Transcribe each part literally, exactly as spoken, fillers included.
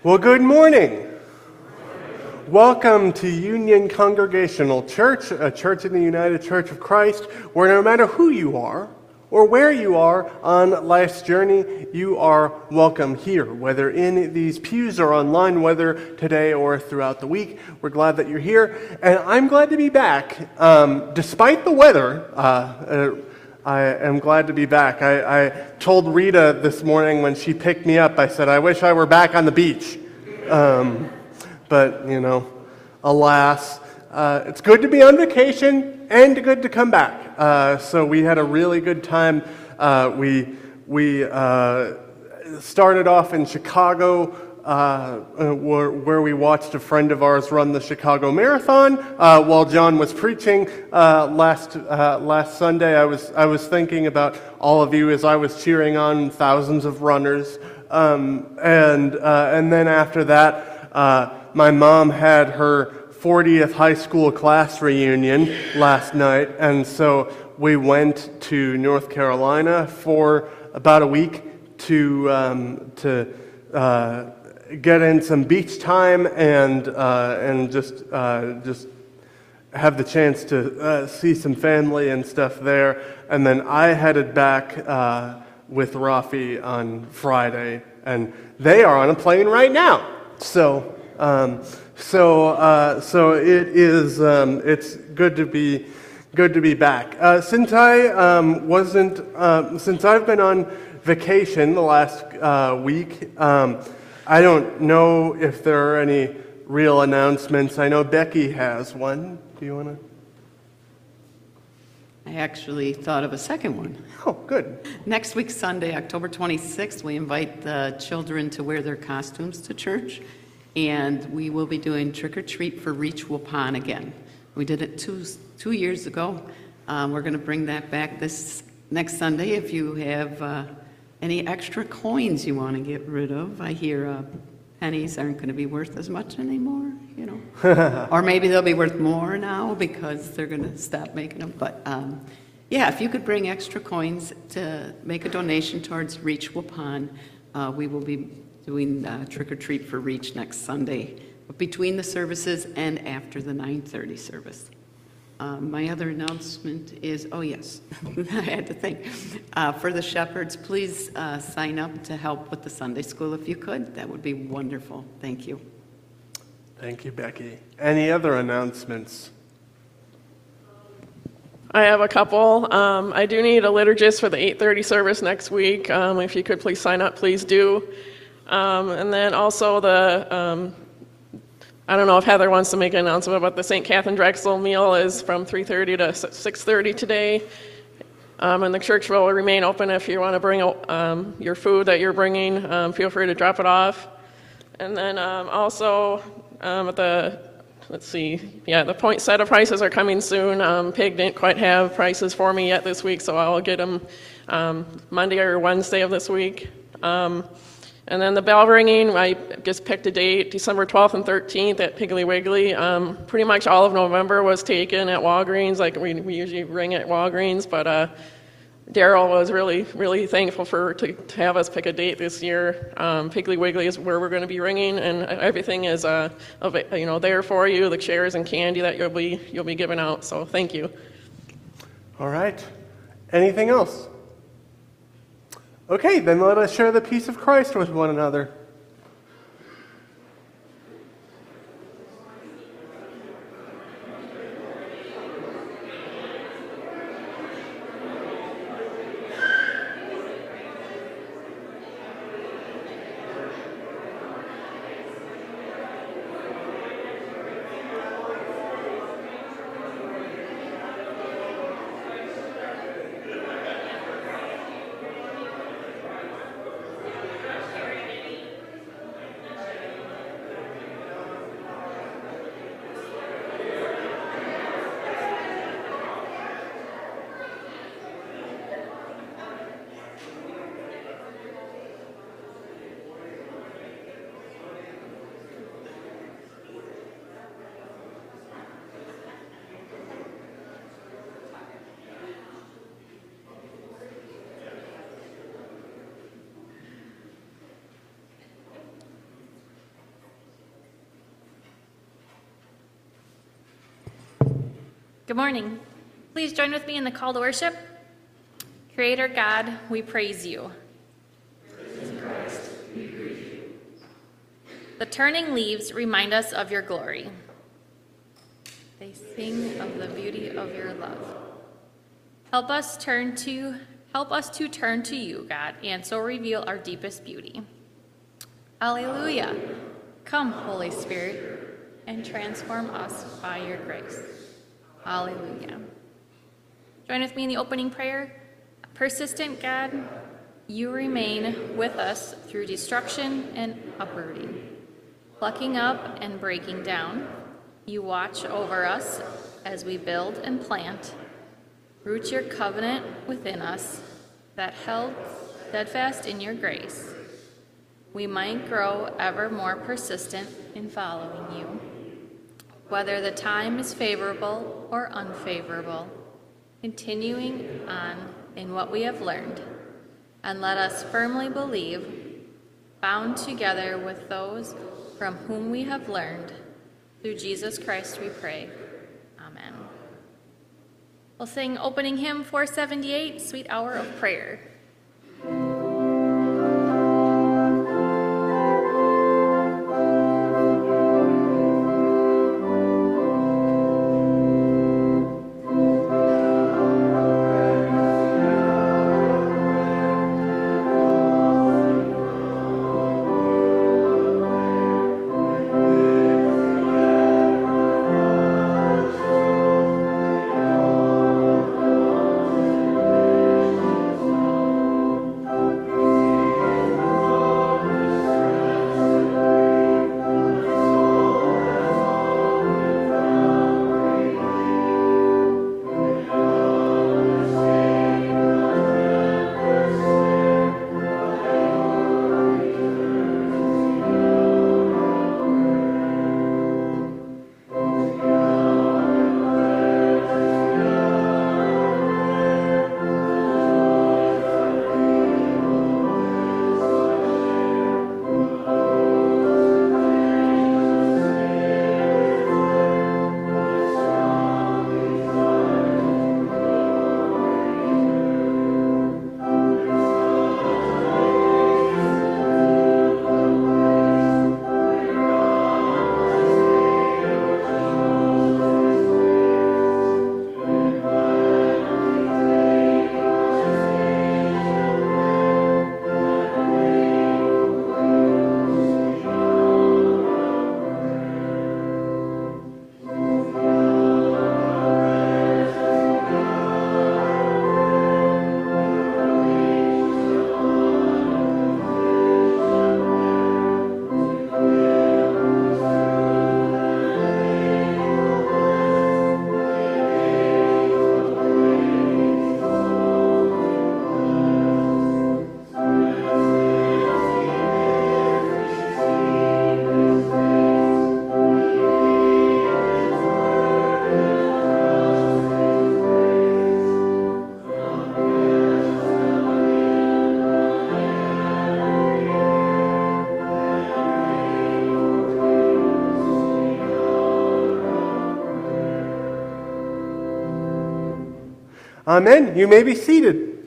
Well, good morning. Welcome to Union Congregational Church, a church in the United Church of Christ, where no matter who you are or where you are on life's journey, you are welcome here, whether in these pews or online, whether today or throughout the week. We're glad that you're here, and I'm glad to be back. Um, despite the weather, uh, uh, I am glad to be back. I, I told Rita this morning when she picked me up, I said, I wish I were back on the beach. Um, but, you know, alas, uh, it's good to be on vacation and good to come back. Uh, so we had a really good time. Uh, we we uh, started off in Chicago, uh, where, where we watched a friend of ours run the Chicago Marathon uh, while John was preaching uh, last uh, last Sunday. I was I was thinking about all of you as I was cheering on thousands of runners, um, and uh, and then after that, uh, my mom had her fortieth high school class reunion last night, and so we went to North Carolina for about a week to um, to uh, get in some beach time and uh, and just uh, just have the chance to uh, see some family and stuff there. And then I headed back uh, with Rafi on Friday, and they are on a plane right now. So. Um, so, uh, so it is. Um, it's good to be, good to be back. Uh, since I um, wasn't, uh, since I've been on vacation the last uh, week, um, I don't know if there are any real announcements. I know Becky has one. Do you want to? I actually thought of a second one. Oh, good. Next week, Sunday, October twenty-sixth, we invite the children to wear their costumes to church. And we will be doing Trick or Treat for Reach Waupun again. We did it two two years ago. Um, we're going to bring that back this next Sunday. If you have uh, any extra coins you want to get rid of, I hear uh, pennies aren't going to be worth as much anymore, you know. Or maybe they'll be worth more now because they're going to stop making them. But um, yeah, if you could bring extra coins to make a donation towards Reach Waupun, uh, we will be doing uh, Trick or Treat for Reach next Sunday, between the services and after the nine thirty service. Um, my other announcement is, oh yes, I had to think. Uh, for the shepherds, please uh, sign up to help with the Sunday school if you could. That would be wonderful. Thank you. Thank you, Becky. Any other announcements? I have a couple. Um, I do need a liturgist for the eight thirty service next week. Um, if you could please sign up, please do. Um, and then also the, um, I don't know if Heather wants to make an announcement about the Saint Catherine Drexel meal is from three thirty to six thirty today. Um, and the church will remain open if you want to bring um, your food that you're bringing. Um, feel free to drop it off. And then um, also um, at the, let's see, yeah, the poinsettia prices are coming soon. Um, Pig didn't quite have prices for me yet this week, so I'll get them um, Monday or Wednesday of this week. Um, And then the bell ringing, I just picked a date, December twelfth and thirteenth at Piggly Wiggly. Um, pretty much all of November was taken at Walgreens, like we, we usually ring at Walgreens, but uh, Daryl was really, really thankful for to, to have us pick a date this year. Um, Piggly Wiggly is where we're going to be ringing, and everything is uh, you know, there for you, the chairs and candy that you'll be, you'll be giving out, so thank you. All right. Anything else? Okay, then let us share the peace of Christ with one another. Good morning. Please join with me in the call to worship. Creator God, we praise you. The turning leaves remind us of your glory. They sing of the beauty of your love. Help us turn to help us to turn to you, God, and so reveal our deepest beauty. Alleluia. Come, Holy Spirit, and transform us by your grace. Alleluia. Join with me in the opening prayer. Persistent God, you remain with us through destruction and uprooting. Plucking up and breaking down, you watch over us as we build and plant. Root your covenant within us that held steadfast in your grace. We might grow ever more persistent in following you. Whether the time is favorable or unfavorable, continuing on in what we have learned, and let us firmly believe, bound together with those from whom we have learned, through Jesus Christ we pray. Amen. We'll sing opening hymn four seventy-eight, Sweet Hour of Prayer. Amen. You may be seated.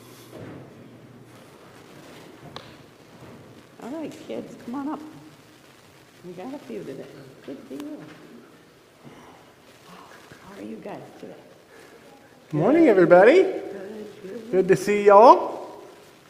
All right, kids, come on up. We got a few today. Good deal. How are you guys today? Good morning, everybody. Good, good. Good to see y'all.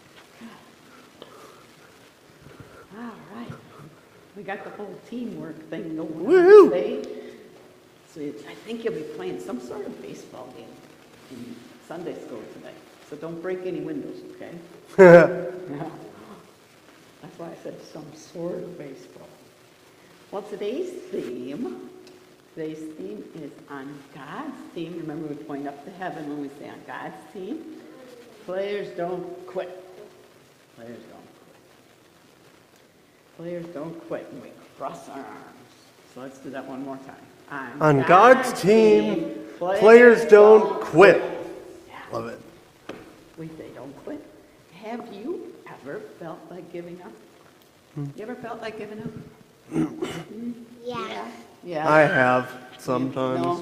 All right. We got the whole teamwork thing going Woohoo. on today. So it's, I think you'll be playing some sort of baseball game in Sunday school today. So don't break any windows, okay? Yeah. That's why I said some sort of baseball. Well, today's theme, today's theme is on God's team. Remember, we point up to heaven when we say on God's team. Players don't quit. Players don't quit. Players don't quit. And we cross our arms. So let's do that one more time. On, On God's, God's team, team players, players don't, don't quit. quit. Yeah. Love it. We say don't quit. Have you ever felt like giving up? Hmm. You ever felt like giving up? Yeah. Yeah. I have sometimes. No.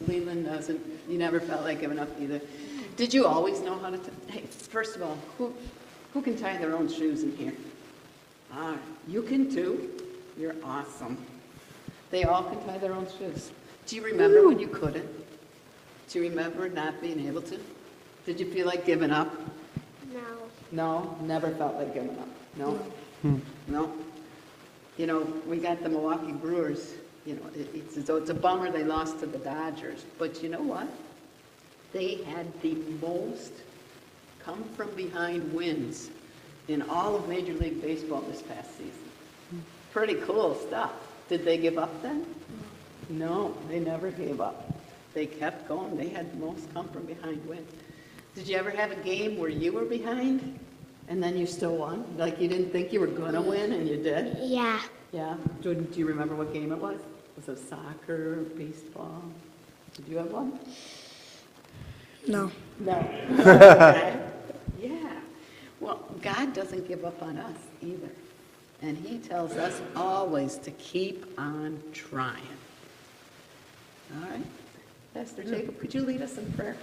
Leland doesn't, you never felt like giving up either. Did you always know how to, t- hey, first of all, who, who can tie their own shoes in here? All right, you can too. You're awesome. They all can tie their own shoes. Do you remember when you couldn't? Do you remember not being able to? Did you feel like giving up? No. No, never felt like giving up. No? No? You know, we got the Milwaukee Brewers, you know, it- it's, it's it's a bummer they lost to the Dodgers, but you know what? They had the most come-from-behind wins in all of Major League Baseball this past season. Pretty cool stuff. Did they give up then? No, they never gave up. They kept going. They had the most come-from-behind wins. Did you ever have a game where you were behind and then you still won? Like you didn't think you were going to win and you did? Yeah. Yeah. Do, do you remember what game it was? Was it soccer, baseball? Did you have one? No. No. Okay. Yeah. Well, God doesn't give up on us either. And he tells us always to keep on trying. All right. Pastor Jacob, could you lead us in prayer?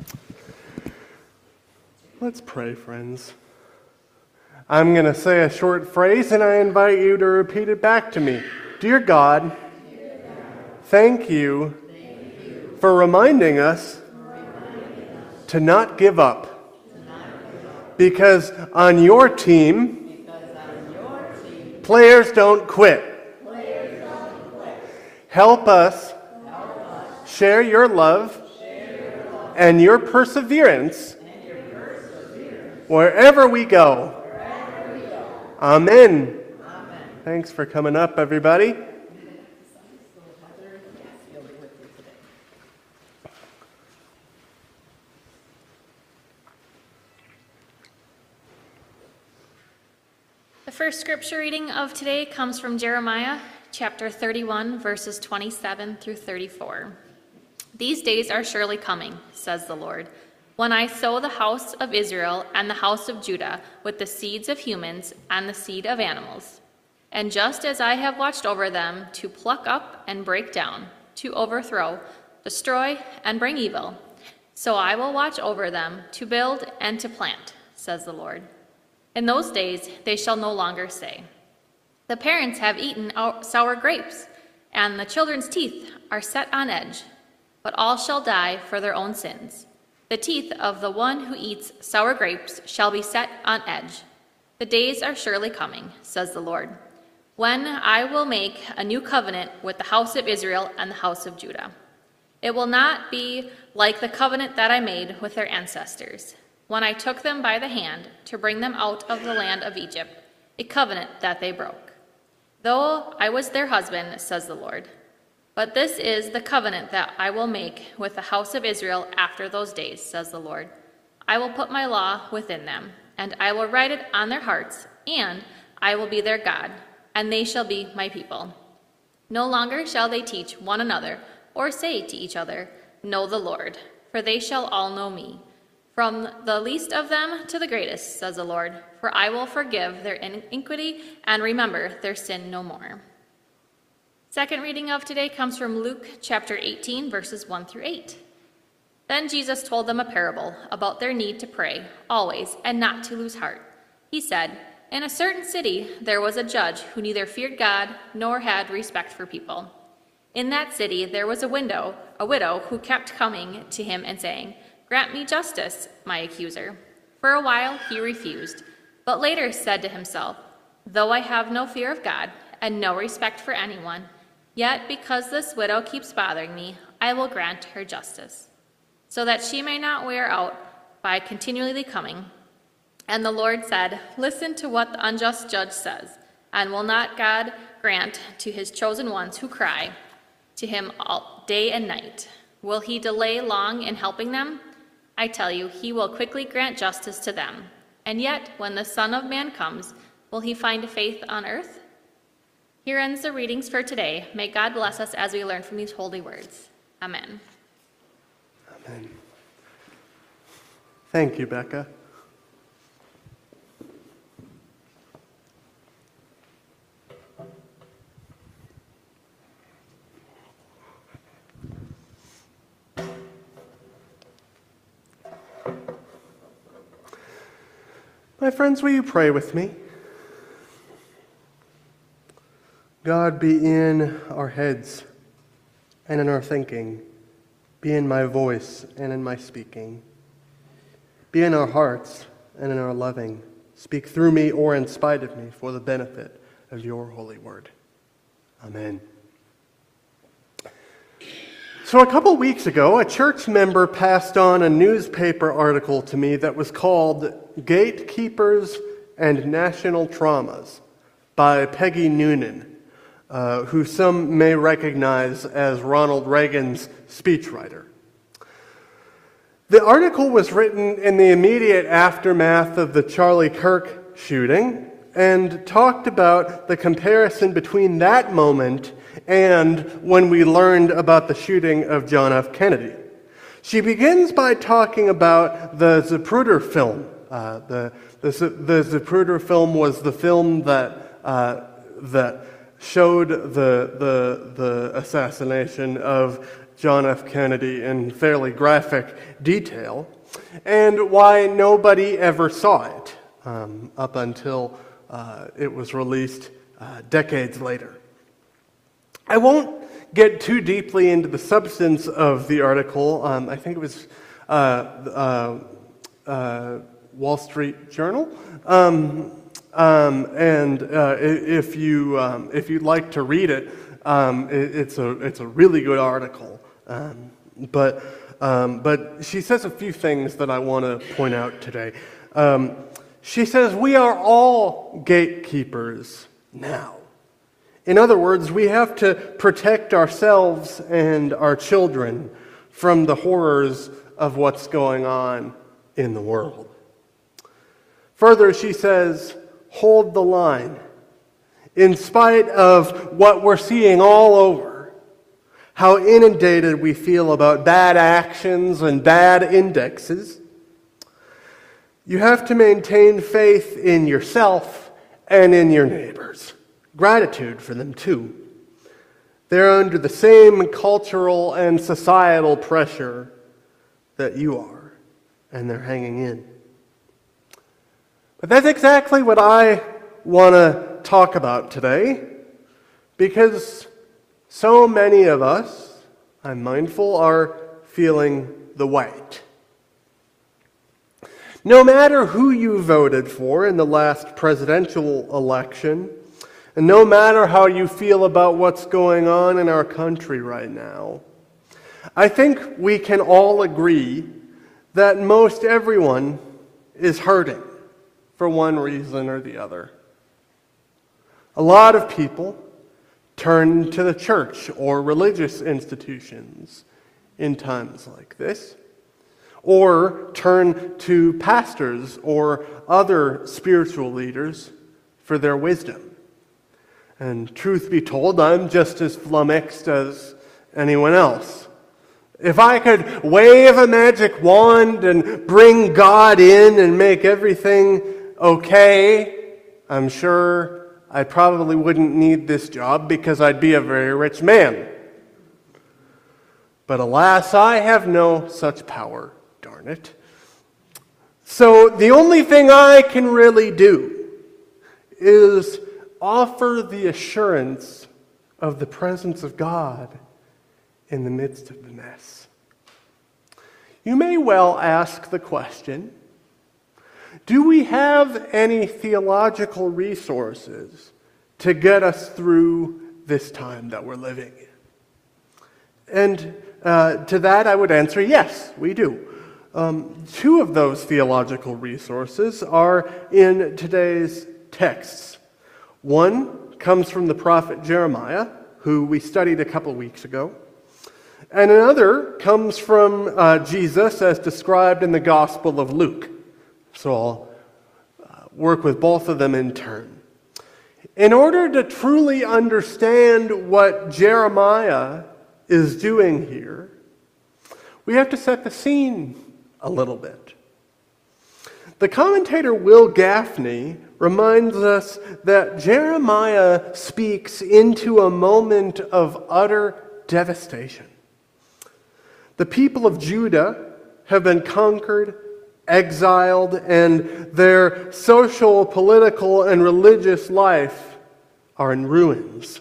Let's pray, friends. I'm going to say a short phrase, and I invite you to repeat it back to me. Dear God, thank you for reminding us to not give up. Because on your team, players don't quit. Help us share your love and your perseverance wherever we go. Amen. Thanks for coming up, everybody. The first scripture reading of today comes from Jeremiah chapter thirty-one, verses twenty-seven through thirty-four. These days are surely coming, says the Lord, when I sow the house of Israel and the house of Judah with the seeds of humans and the seed of animals. And just as I have watched over them to pluck up and break down, to overthrow, destroy, and bring evil, so I will watch over them to build and to plant, says the Lord. In those days they shall no longer say, the parents have eaten sour grapes, and the children's teeth are set on edge, but all shall die for their own sins. The teeth of the one who eats sour grapes shall be set on edge. The days are surely coming, says the Lord, when I will make a new covenant with the house of Israel and the house of Judah. It will not be like the covenant that I made with their ancestors, when I took them by the hand to bring them out of the land of Egypt, a covenant that they broke. Though I was their husband, says the Lord. But this is the covenant that I will make with the house of Israel after those days, says the Lord. I will put my law within them, and I will write it on their hearts, and I will be their God, and they shall be my people. No longer shall they teach one another, or say to each other, know the Lord, for they shall all know me, from the least of them to the greatest, says the Lord, for I will forgive their iniquity and remember their sin no more. Second reading of today comes from Luke chapter eighteen, verses one through eight. Then Jesus told them a parable about their need to pray always and not to lose heart. He said, in a certain city there was a judge who neither feared God nor had respect for people. In that city there was a widow, a widow who kept coming to him and saying, grant me justice, my accuser. For a while he refused, but later said to himself, though I have no fear of God and no respect for anyone, yet because this widow keeps bothering me, I will grant her justice, so that she may not wear out by continually coming. And the Lord said, listen to what the unjust judge says, and will not God grant to his chosen ones who cry to him all day and night? Will he delay long in helping them? I tell you, he will quickly grant justice to them. And yet, when the Son of Man comes, will he find faith on earth? Here ends the readings for today. May God bless us as we learn from these holy words. Amen. Amen. Thank you, Becca. My friends, will you pray with me? God, be in our heads and in our thinking. Be in my voice and in my speaking. Be in our hearts and in our loving. Speak through me or in spite of me for the benefit of your holy word. Amen. So a couple weeks ago, a church member passed on a newspaper article to me that was called Gatekeepers and National Traumas by Peggy Noonan, uh, who some may recognize as Ronald Reagan's speechwriter. The article was written in the immediate aftermath of the Charlie Kirk shooting and talked about the comparison between that moment and when we learned about the shooting of John F. Kennedy. She begins by talking about the Zapruder film. Uh, the, the, the Zapruder film was the film that, uh, that showed the, the, the assassination of John F. Kennedy in fairly graphic detail, and why nobody ever saw it um, up until uh, it was released uh, decades later. I won't get too deeply into the substance of the article. Um, I think it was uh, uh, uh, Wall Street Journal. Um, um, and uh, if you um, if you'd like to read it, um, it, it's a it's a really good article. Um, but um, but she says a few things that I want to point out today. Um, she says we are all gatekeepers now. In other words, we have to protect ourselves and our children from the horrors of what's going on in the world. Further, she says, hold the line. In spite of what we're seeing all over, how inundated we feel about bad actions and bad indexes, you have to maintain faith in yourself and in your neighbors. Gratitude for them, too. They're under the same cultural and societal pressure that you are, and they're hanging in. But that's exactly what I want to talk about today, because so many of us, I'm mindful, are feeling the weight. No matter who you voted for in the last presidential election, and no matter how you feel about what's going on in our country right now, I think we can all agree that most everyone is hurting for one reason or the other. A lot of people turn to the church or religious institutions in times like this, or turn to pastors or other spiritual leaders for their wisdom. And truth be told, I'm just as flummoxed as anyone else. If I could wave a magic wand and bring God in and make everything okay, I'm sure I probably wouldn't need this job because I'd be a very rich man. But alas, I have no such power, darn it. So the only thing I can really do is offer the assurance of the presence of God in the midst of the mess. You may well ask the question, do we have any theological resources to get us through this time that we're living in? And uh, to that I would answer, yes, we do. Um, two of those theological resources are in today's texts. One comes from the prophet Jeremiah, who we studied a couple weeks ago. And another comes from uh, Jesus as described in the Gospel of Luke. So I'll uh, work with both of them in turn. In order to truly understand what Jeremiah is doing here, we have to set the scene a little bit. The commentator Will Gaffney reminds us that Jeremiah speaks into a moment of utter devastation. The people of Judah have been conquered exiled, and their social, political, and religious life are in ruins.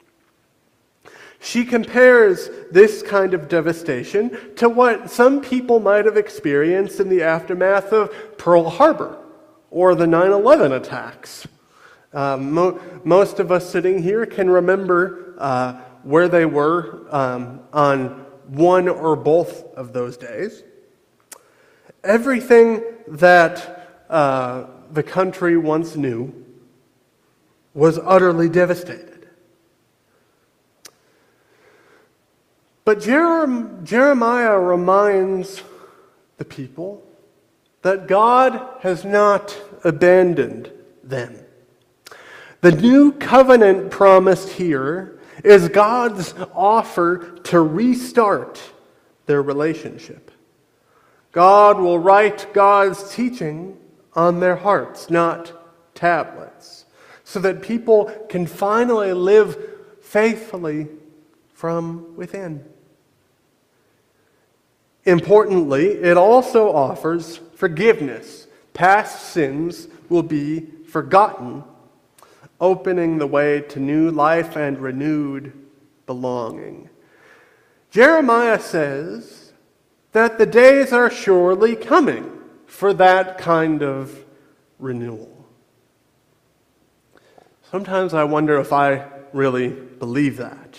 She compares this kind of devastation to what some people might have experienced in the aftermath of Pearl Harbor or the nine eleven attacks. Uh, mo- most of us sitting here can remember uh, where they were um, on one or both of those days. Everything that uh, the country once knew was utterly devastated. But Jerem- Jeremiah reminds the people that God has not abandoned them. The new covenant promised here is God's offer to restart their relationship. God will write God's teaching on their hearts, not tablets, so that people can finally live faithfully from within. Importantly, it also offers forgiveness. Past sins will be forgotten, opening the way to new life and renewed belonging. Jeremiah says that the days are surely coming for that kind of renewal. Sometimes I wonder if I really believe that.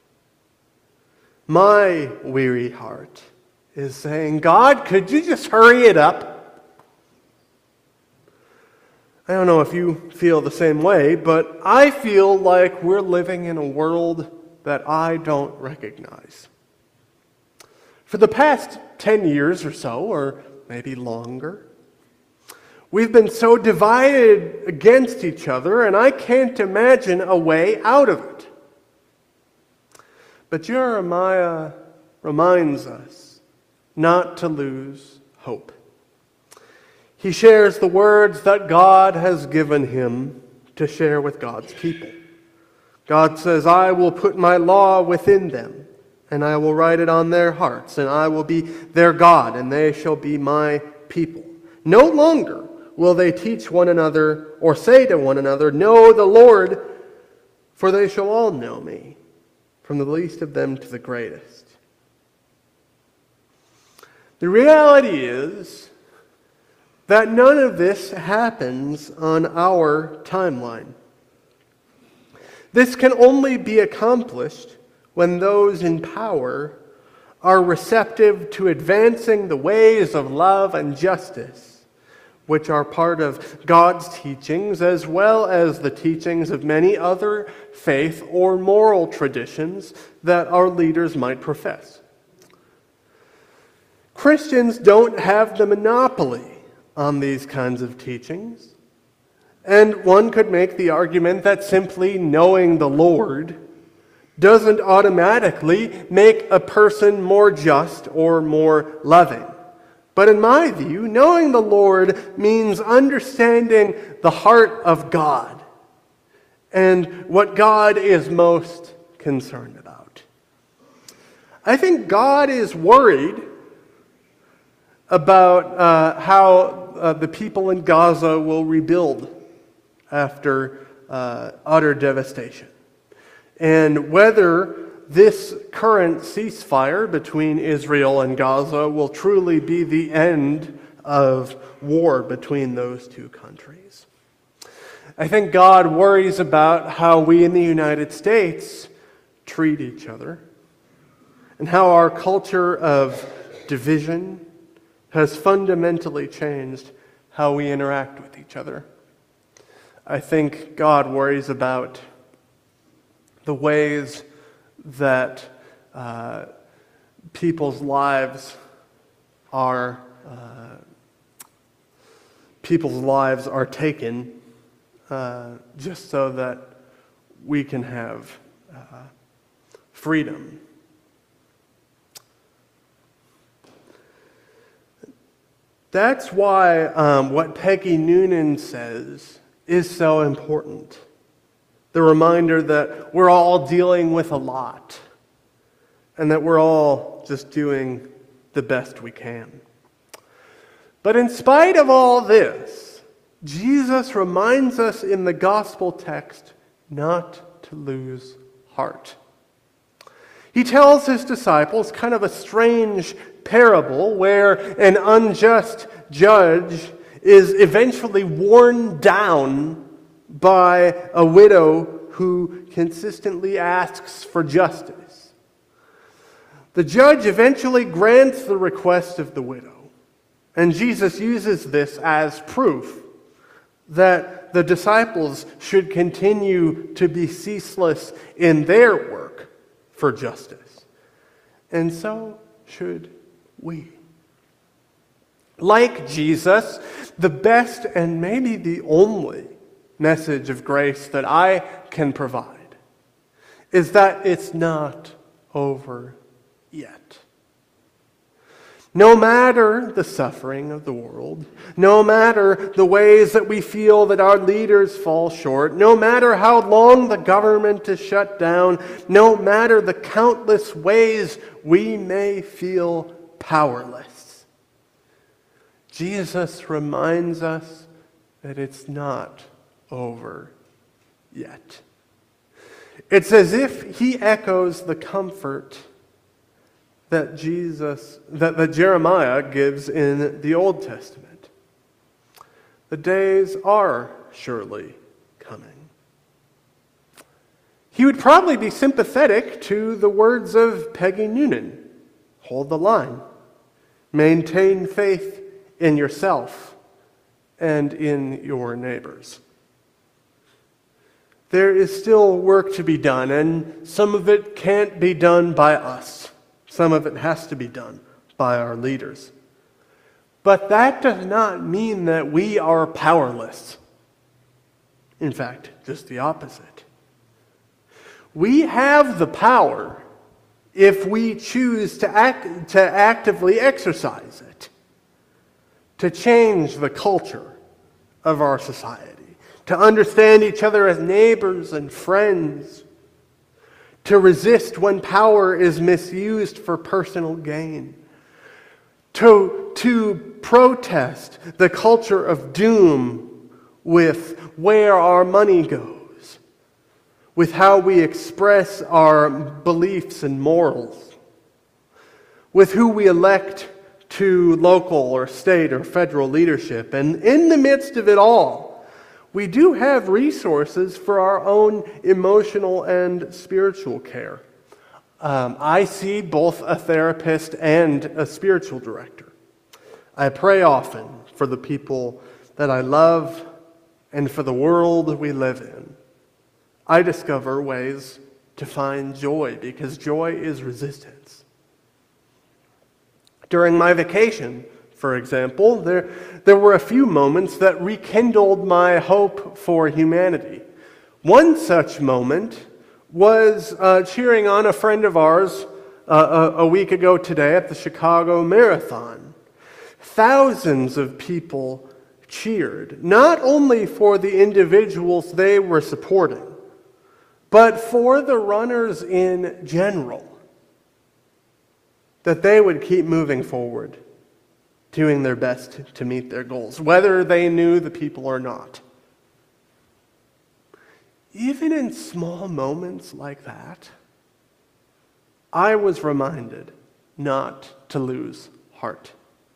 My weary heart is saying, God, could you just hurry it up? I don't know if you feel the same way, but I feel like we're living in a world that I don't recognize. For the past ten years or so, or maybe longer, we've been so divided against each other, and I can't imagine a way out of it. But Jeremiah reminds us not to lose hope. He shares the words that God has given him to share with God's people. God says, I will put my law within them, and I will write it on their hearts, and I will be their God, and they shall be my people. No longer will they teach one another or say to one another, know the Lord, for they shall all know me, from the least of them to the greatest. The reality is that none of this happens on our timeline. This can only be accomplished when those in power are receptive to advancing the ways of love and justice, which are part of God's teachings as well as the teachings of many other faith or moral traditions that our leaders might profess. Christians don't have the monopoly on these kinds of teachings, and one could make the argument that simply knowing the Lord doesn't automatically make a person more just or more loving. But in my view, knowing the Lord means understanding the heart of God and what God is most concerned about. I think God is worried about uh, how uh, the people in Gaza will rebuild after uh, utter devastation, and whether this current ceasefire between Israel and Gaza will truly be the end of war between those two countries. I think God worries about how we in the United States treat each other, and how our culture of division has fundamentally changed how we interact with each other. I think God worries about the ways that uh, people's lives are uh, people's lives are taken uh, just so that we can have uh, freedom. That's why um, what Peggy Noonan says is so important. The reminder that we're all dealing with a lot and that we're all just doing the best we can. But in spite of all this, Jesus reminds us in the gospel text not to lose heart. He tells his disciples kind of a strange parable where an unjust judge is eventually worn down by a widow who consistently asks for justice. The judge eventually grants the request of the widow, and Jesus uses this as proof that the disciples should continue to be ceaseless in their work for justice. And so should we. Like Jesus, the best and maybe the only message of grace that I can provide is that it's not over yet. No matter the suffering of the world, no matter the ways that we feel that our leaders fall short, no matter how long the government is shut down, no matter the countless ways we may feel powerless, Jesus reminds us that it's not over yet. It's as if he echoes the comfort that Jesus, that, that Jeremiah gives in the Old Testament. The days are surely coming. He would probably be sympathetic to the words of Peggy Noonan. Hold the line. Maintain faith in yourself and in your neighbors. There is still work to be done, and some of it can't be done by us. Some of it has to be done by our leaders. But that does not mean that we are powerless. In fact, just the opposite. We have the power if we choose to act, to actively exercise it, to change the culture of our society, to understand each other as neighbors and friends, to resist when power is misused for personal gain, to, to protest the culture of doom with where our money goes, with how we express our beliefs and morals, with who we elect to local or state or federal leadership. And in the midst of it all, we do have resources for our own emotional and spiritual care. Um, I see both a therapist and a spiritual director. I pray often for the people that I love and for the world we live in. I discover ways to find joy because joy is resistance. During my vacation, for example, there, there were a few moments that rekindled my hope for humanity. One such moment was uh, cheering on a friend of ours uh, a, a week ago today at the Chicago Marathon. Thousands of people cheered, not only for the individuals they were supporting, but for the runners in general, that they would keep moving forward, doing their best to meet their goals, whether they knew the people or not. Even in small moments like that, I was reminded not to lose heart.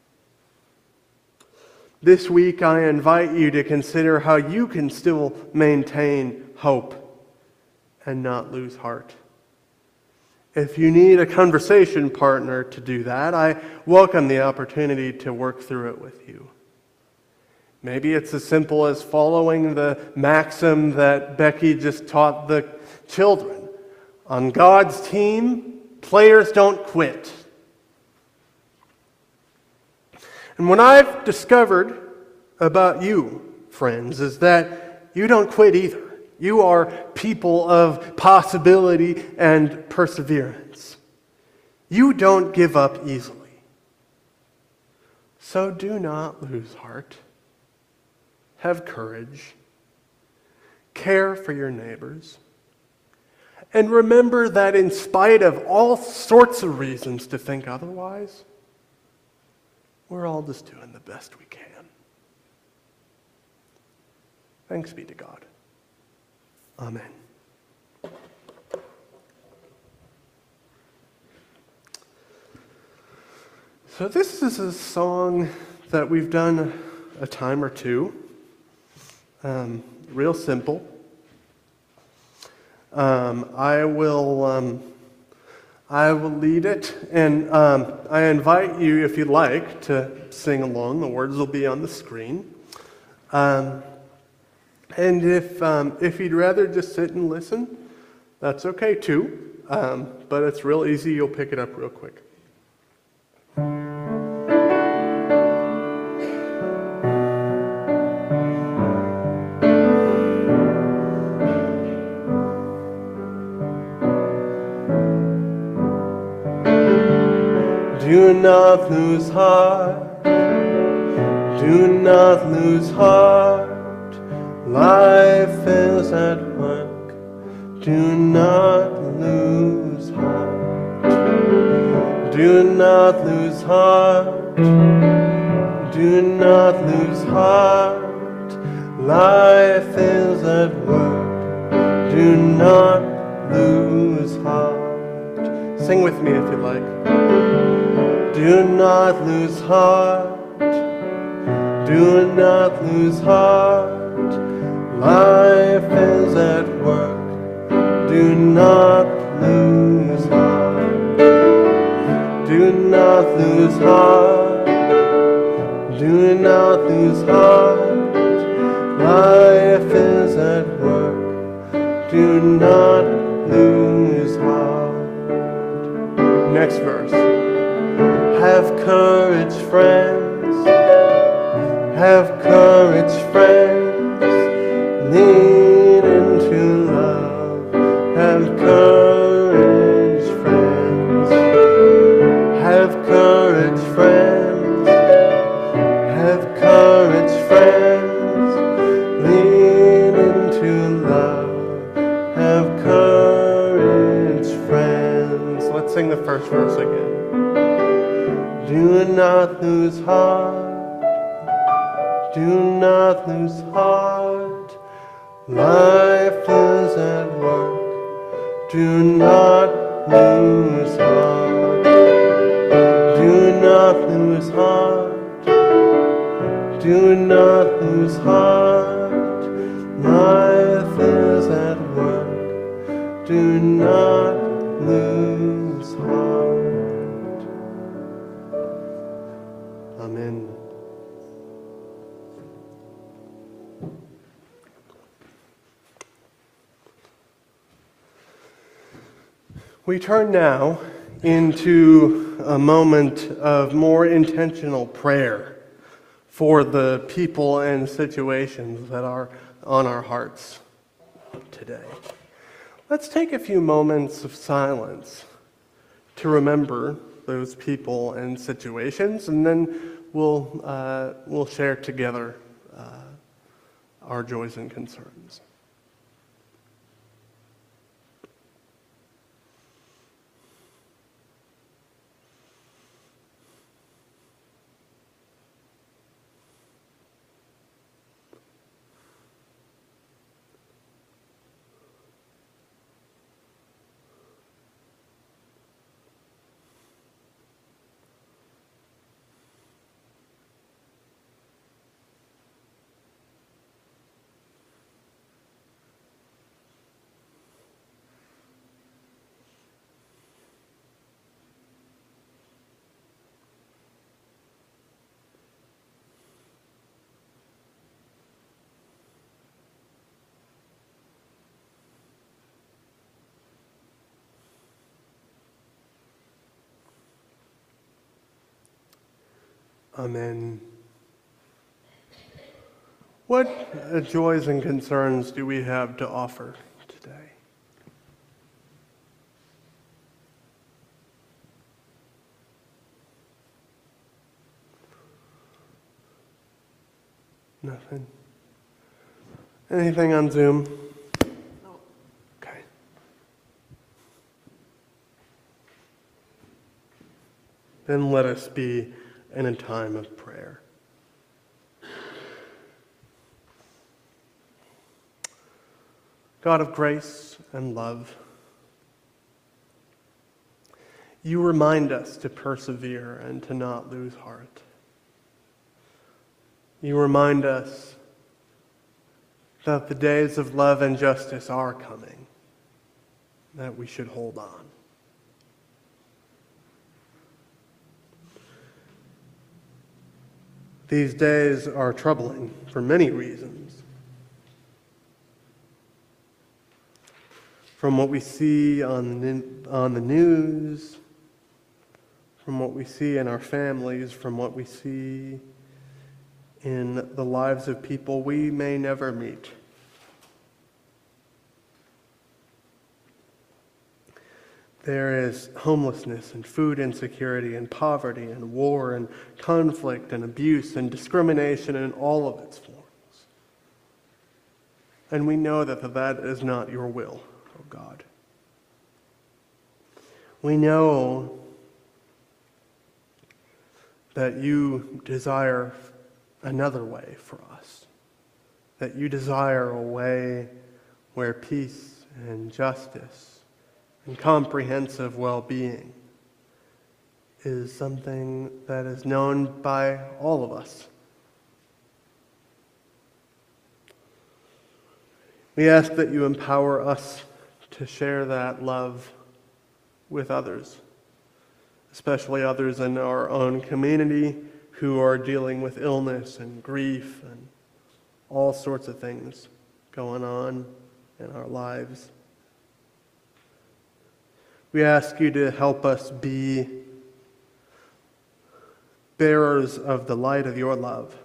This week, I invite you to consider how you can still maintain hope and not lose heart. If you need a conversation partner to do that, I welcome the opportunity to work through it with you. Maybe it's as simple as following the maxim that Becky just taught the children. On God's team, players don't quit. And what I've discovered about you, friends, is that you don't quit either. You are people of possibility and perseverance. You don't give up easily. So do not lose heart. Have courage. Care for your neighbors. And remember that in spite of all sorts of reasons to think otherwise, we're all just doing the best we can. Thanks be to God. Amen. So this is a song that we've done a time or two. Um, real simple. Um, I will um, I will lead it, and um, I invite you, if you'd like, to sing along. The words will be on the screen. Um, and if um, if you'd rather just sit and listen, that's okay too. Um, but it's real easy. You'll pick it up real quick. Do not lose heart, do not lose heart, life is at work, do not lose heart. Do not lose heart, do not lose heart, life is at work, do not lose heart. Sing with me if you like. Do not lose heart, do not lose heart, life is at work, do not lose heart. Do not lose heart, do not lose heart, life is at work, do not lose heart. Next verse. Have courage, friends, have courage, friends, lean into love. Have courage, friends, have courage, friends, have courage, friends, lean into love. Have courage, friends. Let's sing the first verse again. Do not lose heart, do not lose heart, life is at work, do not lose heart. Do not lose heart, do not lose heart, life is at work, do not lose heart. Amen. We turn now into a moment of more intentional prayer for the people and situations that are on our hearts today. Let's take a few moments of silence to remember those people and situations, and then we'll uh, we'll share together uh, our joys and concerns. Amen. What uh, joys and concerns do we have to offer today? Nothing? Anything on Zoom? No. Okay. Then let us be and a time of prayer. God of grace and love, you remind us to persevere and to not lose heart. You remind us that the days of love and justice are coming, that we should hold on. These days are troubling for many reasons. From what we see on the, on the news, from what we see in our families, from what we see in the lives of people we may never meet. There is homelessness and food insecurity and poverty and war and conflict and abuse and discrimination in all of its forms. And we know that that is not your will, oh God. We know that you desire another way for us, that you desire a way where peace and justice and comprehensive well-being is something that is known by all of us. We ask that you empower us to share that love with others, especially others in our own community who are dealing with illness and grief and all sorts of things going on in our lives. We ask you to help us be bearers of the light of your love.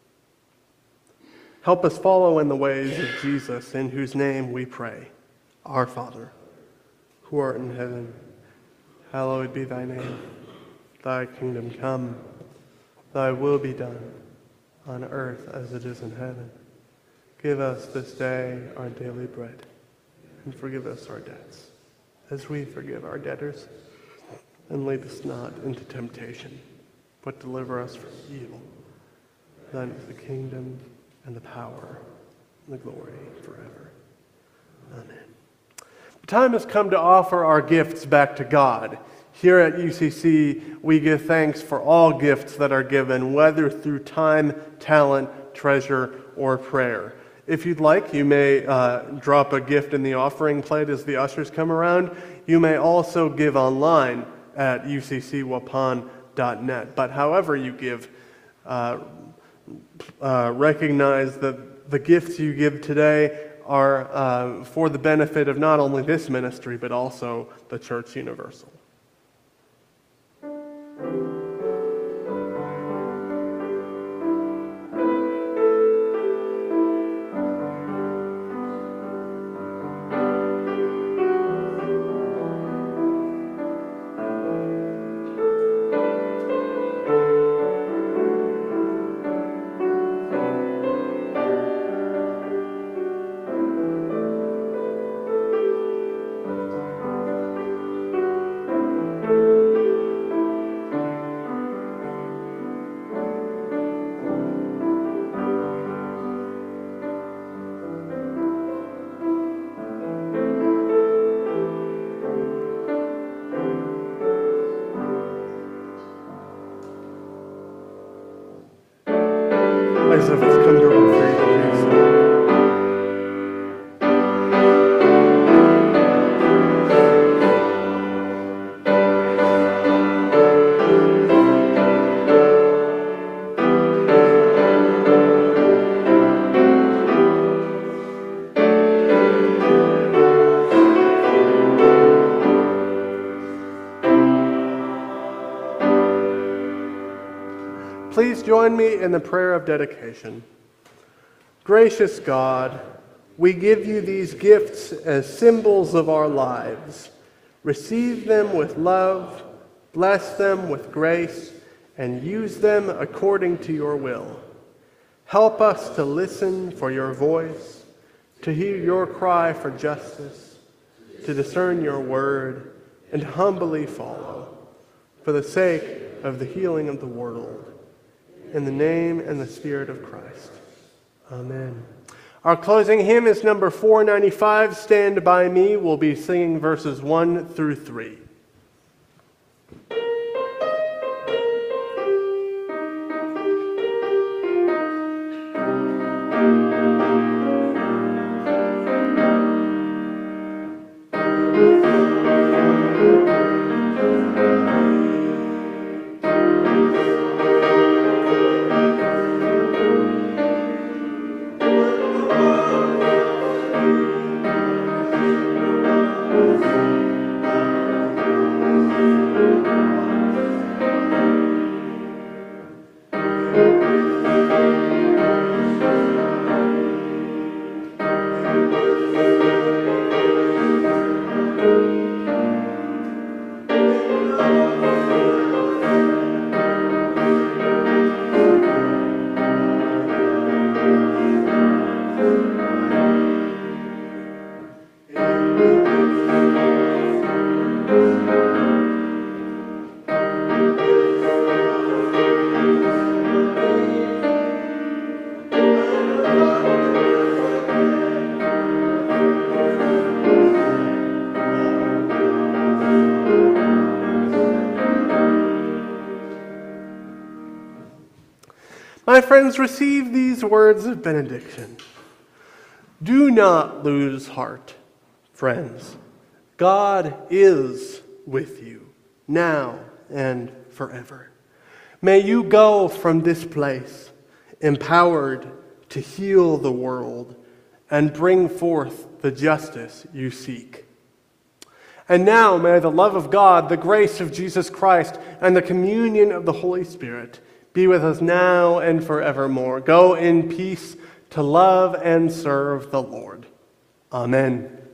Help us follow in the ways of Jesus, in whose name we pray. Our Father, who art in heaven, hallowed be thy name. Thy kingdom come, thy will be done, on earth as it is in heaven. Give us this day our daily bread, and forgive us our debts, as we forgive our debtors. And lead us not into temptation, but deliver us from evil. Thine is the kingdom, and the power, and the glory forever. Amen. The time has come to offer our gifts back to God. Here at U C C, we give thanks for all gifts that are given, whether through time, talent, treasure, or prayer. If you'd like, you may uh, drop a gift in the offering plate as the ushers come around. You may also give online at u c c waupun dot net. But however you give, uh, uh, recognize that the gifts you give today are uh, for the benefit of not only this ministry, but also the Church Universal. As if it's come to a faith, please. Please join me in the prayer of dedication. Gracious God, we give you these gifts as symbols of our lives. Receive them with love, bless them with grace, and use them according to your will. Help us to listen for your voice, to hear your cry for justice, to discern your word, and humbly follow. For the sake of the healing of the world. In the name and the Spirit of Christ. Amen. Our closing hymn is number four ninety-five, Stand By Me. We'll be singing verses one through three. My friends, receive these words of benediction. Do not lose heart, friends. God is with you, now and forever. May you go from this place empowered to heal the world and bring forth the justice you seek. And now may the love of God, the grace of Jesus Christ, and the communion of the Holy Spirit be with us now and forevermore. Go in peace to love and serve the Lord. Amen.